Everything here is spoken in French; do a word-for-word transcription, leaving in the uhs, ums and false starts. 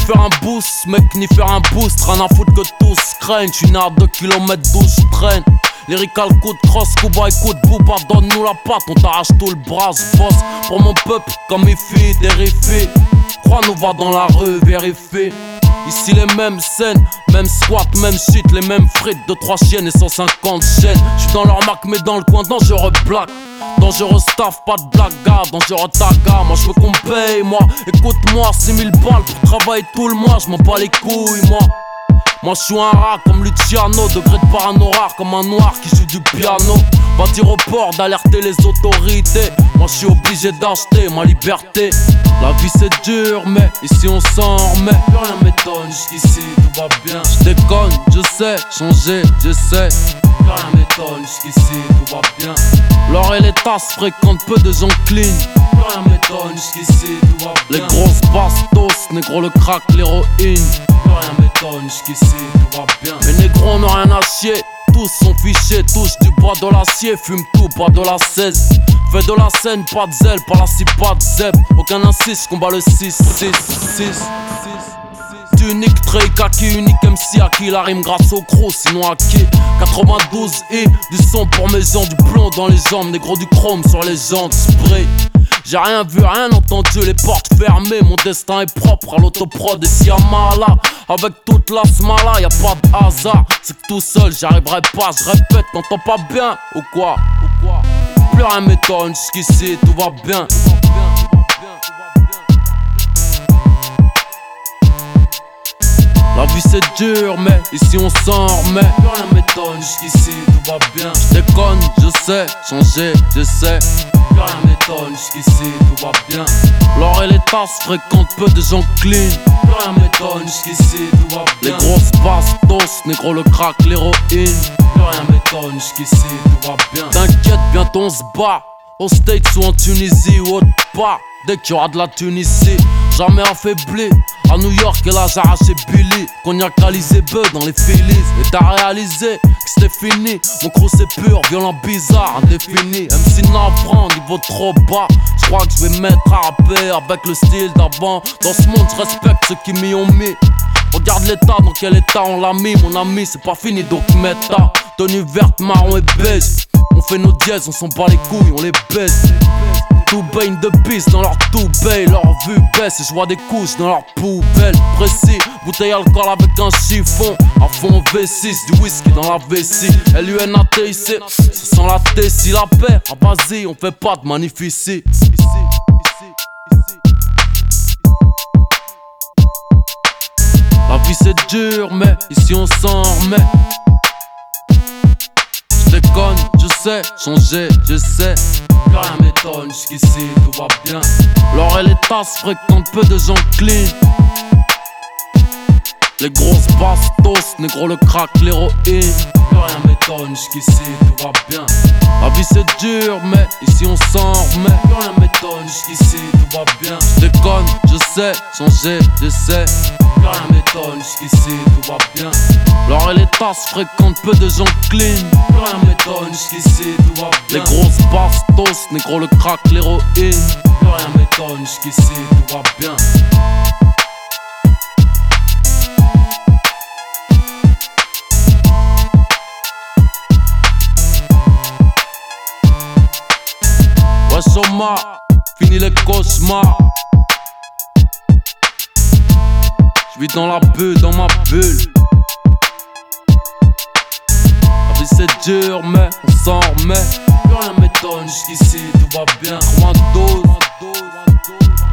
faire un boost, mec, ni faire un boost. Rien à foutre que tous craignent. J'suis né à deux kilomètres d'où j'traîne. Lyrical coup de cross, Kuba écoute Booba, donne-nous la patte, on t'arrache tout le bras, boss pour mon peuple comme il fait terrifié. Crois-nous, va dans la rue, vérifie. Ici les mêmes scènes, même squat, même shit, les mêmes frites, deux trois chiennes et cent cinquante chaînes. J'suis dans leur Mac mais dans le coin dangereux black. Dangereux staff, pas de blague, gars, dangereux taga. Moi j'veux qu'on me paye, moi, écoute-moi, six mille balles pour travailler tout le mois, j'm'en bats les couilles, moi. Moi j'suis un rat comme Luciano, degré de parano rare comme un noir qui joue du piano. Va dire au port d'alerter les autorités. Moi j'suis obligé d'acheter ma liberté. La vie c'est dur mais ici on s'en remet. Plus rien m'étonne, jusqu'ici tout va bien. J'déconne, je sais, changer, je sais. Plus rien m'étonne, jusqu'ici tout va bien. L'or et les tasses fréquentent peu de gens clean. Plus rien m'étonne, jusqu'ici tout va bien. Les grosses bastos, négro le crack, l'héroïne. Plus rien m'étonne, jusqu'ici tout va bien. Les négros on n'a rien à chier. Tous sont fichés, touche du bois de l'acier, fume tout, pas de la seize. Fais de la scène, pas de zèle, par la ci, pas de zèbre. Aucun insiste, combat le six, six, six. Unique, très kaki, unique M C à qui la rime grâce au gros, sinon à qui quatre-vingt-douze i, du son pour mes gens, du plomb dans les jambes, négro du chrome sur les jantes, spray. J'ai rien vu, rien entendu, les portes fermées. Mon destin est propre à l'autoprod et Siamala. Avec toute la smala, y'a pas de hasard. C'est que tout seul, j'y arriverai pas, je répète, t'entends pas bien ou quoi, ou quoi. Plus rien m'étonne, jusqu'ici tout va bien. La vie c'est dur mais ici on s'en remet. Plus rien m'étonne, jusqu'ici tout va bien. J'déconne, je sais, changer, je sais. Plus rien m'étonne, jusqu'ici tout va bien. L'or et les tasses fréquentent peu de gens clean. Plus rien m'étonne, jusqu'ici tout va bien. Les grosses bastos, négro le crack, l'héroïne. Plus rien m'étonne, jusqu'ici tout va bien. T'inquiète, bientôt on se bat. Aux States ou en Tunisie ou autre part. Dès qu'il y aura de la Tunisie, jamais affaibli. À New York, elle a arraché Billy. Cognac-alisé bœuf dans les Phillies. Et t'as réalisé que c'était fini. Mon crew c'est pur, violent, bizarre, indéfini. M C navrant, niveau trop bas. J'crois que j'vais mettre à rapper avec le style d'avant. Dans ce monde, j'respecte ceux qui m'y ont mis. Regarde l'état, dans quel état on l'a mis. Mon ami, c'est pas fini, donc méta. Tenue verte, marron et beige. On fait nos dièses, on s'en bat les couilles, on les baisse. Tout baigne de pisse dans leur tout bail, leur vue baisse et je vois des couches dans leur poubelle. Précis, bouteille alcool avec un chiffon. À fond V six, du whisky dans la vessie. L U N A T I C, ça sent la Tessie, la paix. À Basile, on fait pas de manif ici. La vie c'est dur mais ici on s'en remet. J'déconne, je sais, changer, je sais. Plus rien m'étonne, jusqu'ici tout va bien. L'or et les tasses fréquentent peu de gens clean. Les grosses bastos, négro le crack, l'héroïne. Plus rien m'étonne, jusqu'ici tout va bien. La vie c'est dur mais ici on s'en remet. Plus rien m'étonne, jusqu'ici tout va bien. J'déconne, je sais, changer, je sais. Plus rien m'étonne, jusqu'ici tout va bien. L'or et les tasses fréquentent peu de gens clean. Plus rien m'étonne, jusqu'ici tout va bien. Les grosses bastos, négro le crack, l'héroïne. Plus rien m'étonne, jusqu'ici tout va bien. Ouais, Soma, fini les cauchemars. J'vis dans la bulle, dans ma bulle. La vie c'est dur mais on s'en remet. Plus rien m'étonne, jusqu'ici tout va bien. Commando.